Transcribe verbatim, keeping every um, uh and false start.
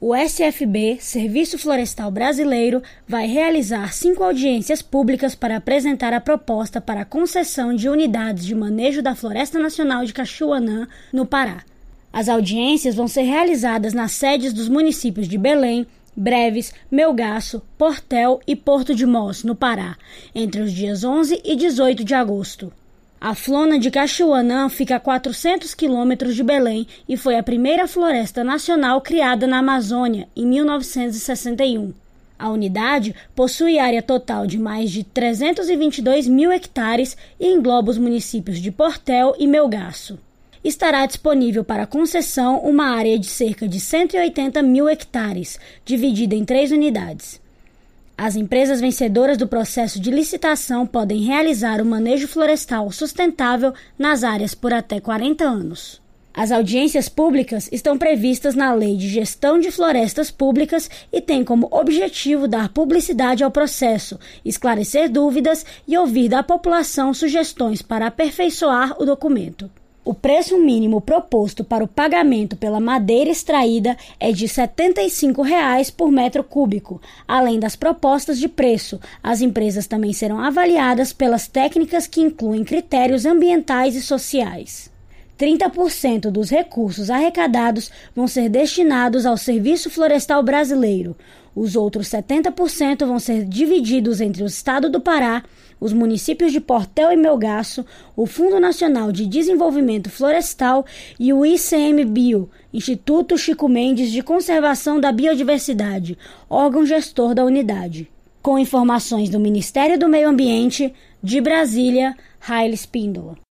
O S F B, Serviço Florestal Brasileiro, vai realizar cinco audiências públicas para apresentar a proposta para a concessão de unidades de manejo da Floresta Nacional de Cachoanã, no Pará. As audiências vão ser realizadas nas sedes dos municípios de Belém, Breves, Melgaço, Portel e Porto de Mós, no Pará, entre os dias onze e dezoito de agosto. A Flona de Cachoanã fica a quatrocentos quilômetros de Belém e foi a primeira floresta nacional criada na Amazônia, em mil novecentos e sessenta e um. A unidade possui área total de mais de trezentos e vinte e dois mil hectares e engloba os municípios de Portel e Melgaço. Estará disponível para concessão uma área de cerca de cento e oitenta mil hectares, dividida em três unidades. As empresas vencedoras do processo de licitação podem realizar o manejo florestal sustentável nas áreas por até quarenta anos. As audiências públicas estão previstas na Lei de Gestão de Florestas Públicas e têm como objetivo dar publicidade ao processo, esclarecer dúvidas e ouvir da população sugestões para aperfeiçoar o documento. O preço mínimo proposto para o pagamento pela madeira extraída é de setenta e cinco reais por metro cúbico. Além das propostas de preço, as empresas também serão avaliadas pelas técnicas que incluem critérios ambientais e sociais. trinta por cento dos recursos arrecadados vão ser destinados ao Serviço Florestal Brasileiro. Os outros setenta por cento vão ser divididos entre o Estado do Pará, os municípios de Portel e Melgaço, o Fundo Nacional de Desenvolvimento Florestal e o I C M Bio, Instituto Chico Mendes de Conservação da Biodiversidade, órgão gestor da unidade. Com informações do Ministério do Meio Ambiente, de Brasília, Raíla Espíndola.